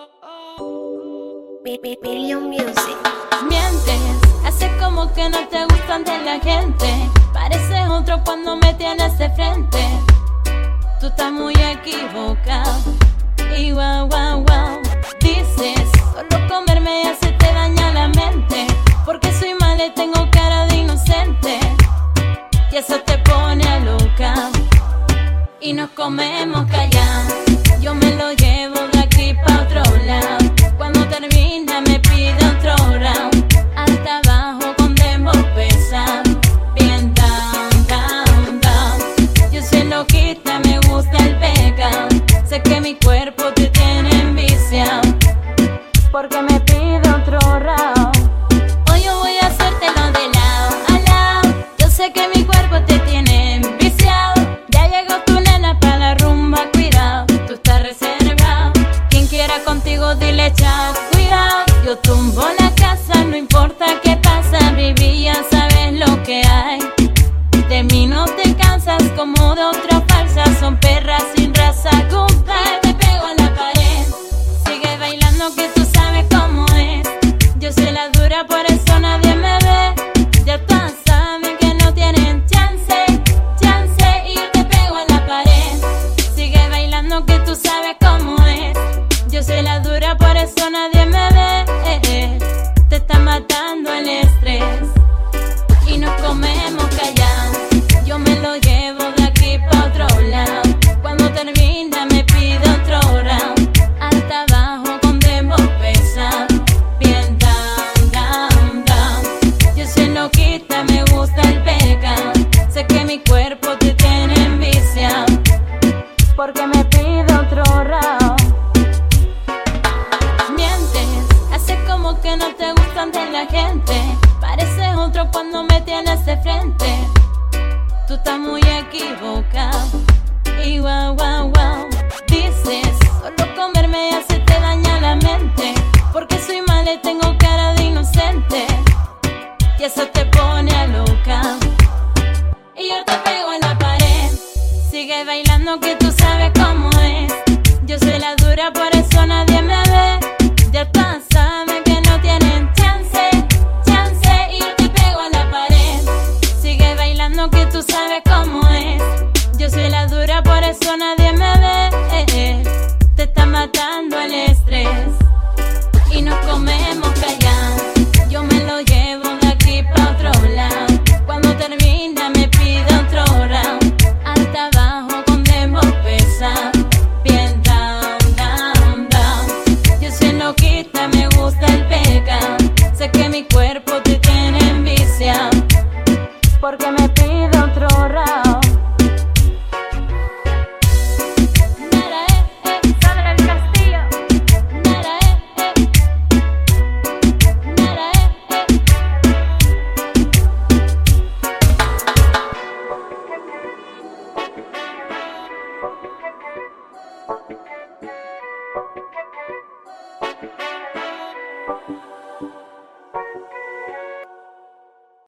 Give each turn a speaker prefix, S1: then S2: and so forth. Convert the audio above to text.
S1: Billion Music.
S2: Mientes, haces como que no te gustan de la gente. Pareces otro cuando me tienes de frente. Tú estás muy equivocado. Y wow, wow, wow. Dices, solo comerme ya se te daña la mente. Porque soy mala y tengo cara de inocente. Y eso te pone a loca. Y nos comemos callado. Yo me lo llevo de aquí pa' otro lado. Cuando termina me pide otro round. Hasta abajo con dembow pesado. Bien down, down, down. Yo soy loquita, me gusta el pecado. Sé que mi cuerpo te tiene enviciado. Porque me pide otro round. Hoy yo voy a hacértelo de lado a lado. Yo sé que mi cuerpo te tiene enviciado. Ya llegó tu nena pa' la rumba, cuidado. Tú estás reservado. Quien quiera contigo dile chao, cuidado. Yo tumbo la casa, no importa qué pasa. Baby, ya sabes lo que hay. De mí no te cansas como de otra falsa. Son perras sin raza, compadre. Te pego a la pared. Sigue bailando que tú sabes cómo es. Yo soy la dura, por eso nadie me ve. Ya todas saben que no tienen chance, chance. Y yo te pego a la pared. Sigue bailando que tú sabes cómo es. Yo soy la dura, por eso nadie me ve. Te está matando el estrés. Y nos comemos callados. Yo me lo llevo de aquí pa' otro lado. Cuando termina me pide otro round. Hasta abajo con dembow pesado. Bien down, down, down. Yo soy loquita, me gusta el pecado. Sé que mi cuerpo te tiene enviciado. Porque me pide otro round. Mientes, haces como que no te gustan de la gente. Pareces otro cuando me tienes de frente. Tú estás muy equivocado. Y wow, wow, wow. Dices, solo comerme ya se te daña la mente. Porque soy mala y tengo cara de inocente. Y eso te pone a loca. Y yo te pego en la pared. Sigue bailando que tú sabes cómo es. Yo soy la dura, por eso nadie me ve. Ya todas saben que no tienen chance, chance. Y yo te pego a la pared. Sigue bailando que tú sabes cómo es. Yo soy la dura, por eso nadie me ve. Te está matando el estrés. Y nos comemos callados. Yo me lo llevo de aquí pa' otro lado. Cuando termina me pide otro round. Hasta abajo con dembow pesado. Bien down, down, down. Yo soy loquita, me gusta el pecado. Sé que mi cuerpo te tiene enviciado. Porque me pide otro round. Sandra del Castillo. Nara,